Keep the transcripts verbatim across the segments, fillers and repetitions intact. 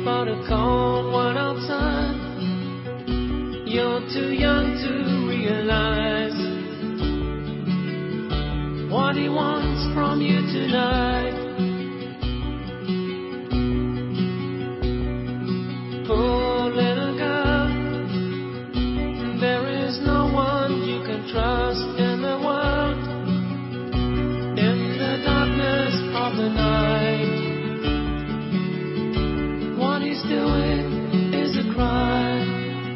for the cold one outside. You're too young to realize what he wants from you tonight. Poor little girl, there is no one you can trust in the world. In the darkness of the night, what he's doing is a crime.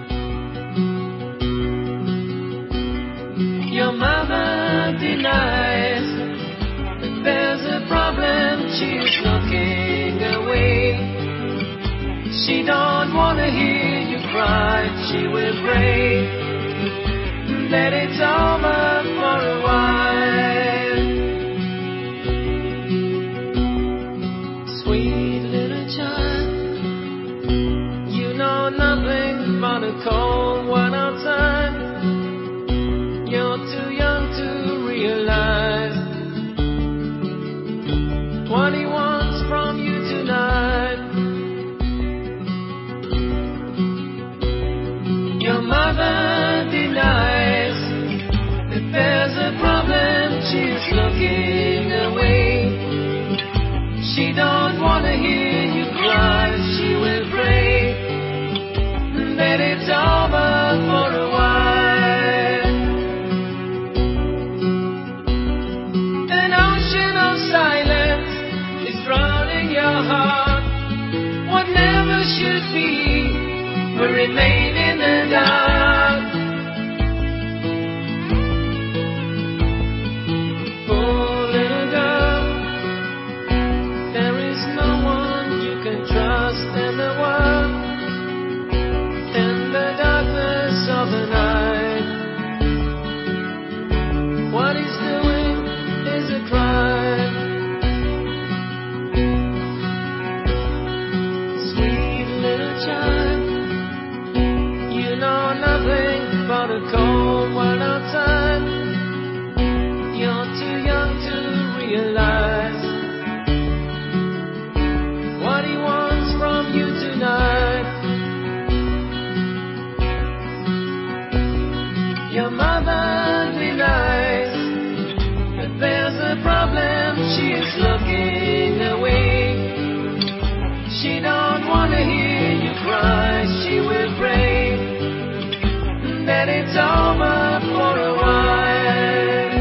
Your mother denies that there's a problem. She's looking away. She don't wanna hear you cry. She will pray that it's over for a while. Sweet little child, you know nothing but a cold one outside. You're too young to realize what he wants from you tonight. Your mother denies that there's a problem. She's looking away. She don't wanna hear you cry. She will pray that it's over for a while. An ocean of silence is drowning your heart. What never should be will remain in the dark. Poor little girl, there is no one you can trust in the world. In the darkness of the night, what he's doing is a crime. Sweet little child, you know nothing but a cold one outside. You're too young to realize what he wants from you tonight. Your mother denies that there's a problem. She is looking away. She don't wanna hear you cry. She will pray that it's over for a while.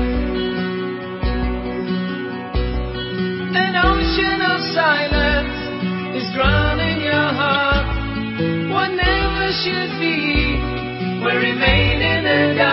An ocean of silence is drowning your heart. What never should be will remain in the dark.